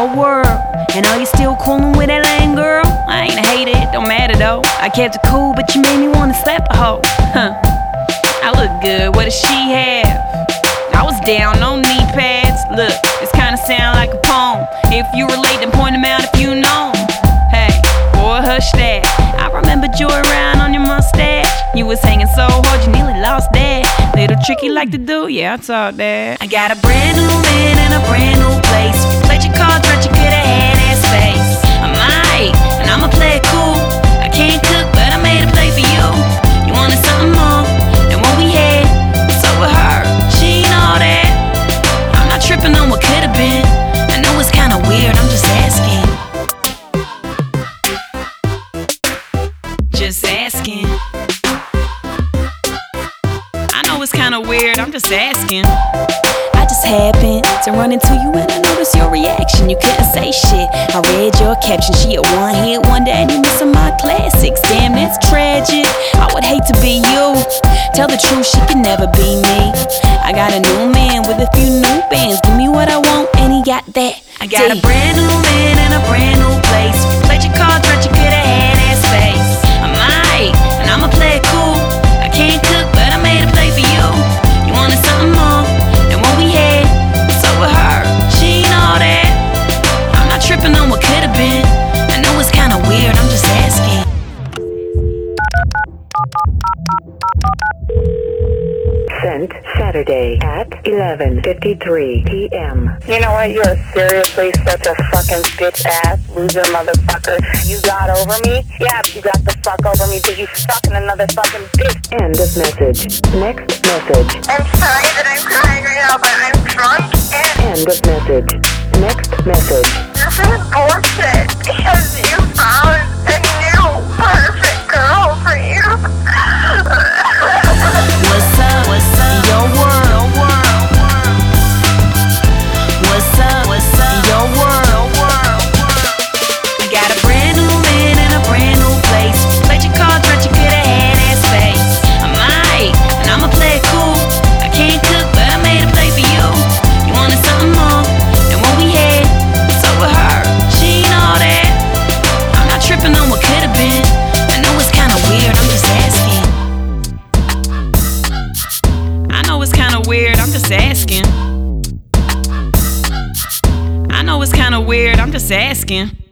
your world. And are you still coolin' with that lame girl? I ain't hate it, don't matter though. I kept it cool, but you made me wanna slap a hoe. I look good, what does she have? I was down, no knee pads. Look, this kinda sound like a poem. If you relate, then point them out if you know 'em. Hey, boy, hush that. I remembered you around on your mustache. You was hanging so hard, you nearly lost that. Little trick you like to do, yeah, I taught that. I got a brand new man in a brand new place. If you played your cards right, you could've had that space. I might, and I'ma play it cool. I can't cook, but I made a play for you. You wanted something more than what we had, so with her, she ain't all that. I'm not tripping on what could've been. I know it's kinda weird, I'm just asking. Just asking. I know it's kinda weird, I'm just asking. I just happened to run into you and I noticed your reaction. You couldn't say shit. I read your caption. She a one-hit wonder and you missing my classics. Damn, that's tragic. I would hate to be you. Tell the truth, she could never be me. I got a new man with a few new bands. Give me what I want and he got that. I got a brand new man in a brand new place. If you played your cards right, you could've had that space. I might, and I'ma play it cool. I can't cook, but I made a play for you. You wanted something more than what we had, so with her, she ain't all that. I'm not tripping on what could've been. I know it's kinda weird, I'm just asking. Sent Saturday at 11:53 p.m. You know what? You are seriously such a fucking bitch ass loser motherfucker. You got over me? Yeah, you got the fuck over me, but you fucking another fucking bitch. End of message. Next message. I'm sorry that I'm crying right now, but I'm drunk and End of message. Next message. this is bullshit because you found a new perfect girl for you. What's up? What's up? Your world. What's up? What's up? Your world. I got a brand new man in a brand new place. Played your cards right, you could've had that space. I might, and I'ma play it cool. I can't cook, but I made a play for you. You wanted something more than what we had, so with her, she ain't all that. I'm not tripping on what could've been. I know it's kinda weird, I'm just asking. I know it's kinda weird, I'm just asking. I know it's kinda weird, I'm just asking.